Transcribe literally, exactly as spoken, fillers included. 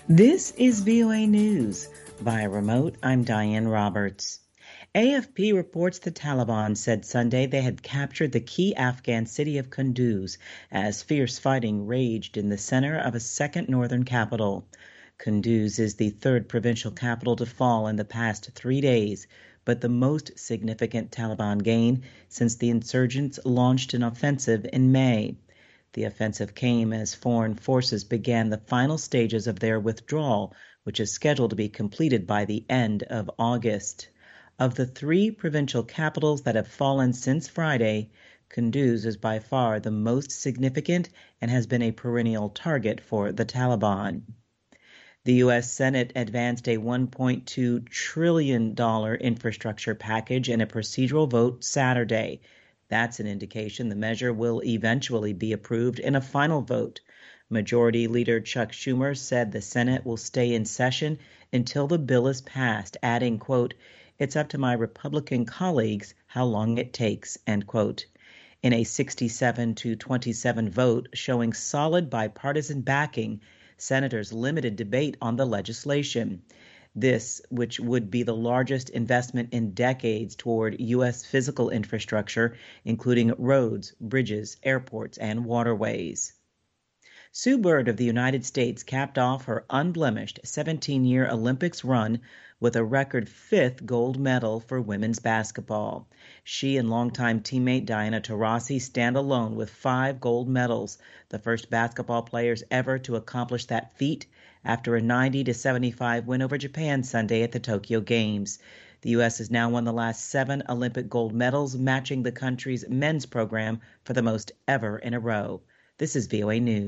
This is V O A News. Via remote, I'm Diane Roberts. A F P reports the Taliban said Sunday they had captured the key Afghan city of Kunduz as fierce fighting raged in the center of a second northern capital. Kunduz is the third provincial capital to fall in the past three days, but the most significant Taliban gain since the insurgents launched an offensive in May. The offensive came as foreign forces began the final stages of their withdrawal, which is scheduled to be completed by the end of August. Of the three provincial capitals that have fallen since Friday, Kunduz is by far the most significant and has been a perennial target for the Taliban. The U S Senate advanced a one point two trillion dollars infrastructure package in a procedural vote Saturday. That's an indication the measure will eventually be approved in a final vote. Majority Leader Chuck Schumer said the Senate will stay in session until the bill is passed, adding, quote, "It's up to my Republican colleagues how long it takes," end quote. In a sixty-seven to twenty-seven vote showing solid bipartisan backing, senators limited debate on the legislation. This, which would be the largest investment in decades toward U S physical infrastructure, including roads, bridges, airports, and waterways. Sue Bird of the United States capped off her unblemished seventeen-year Olympics run with a record fifth gold medal for women's basketball. She and longtime teammate Diana Taurasi stand alone with five gold medals, the first basketball players ever to accomplish that feat after a ninety to seventy-five win over Japan Sunday at the Tokyo Games. The U S has now won the last seven Olympic gold medals, matching the country's men's program for the most ever in a row. This is V O A News.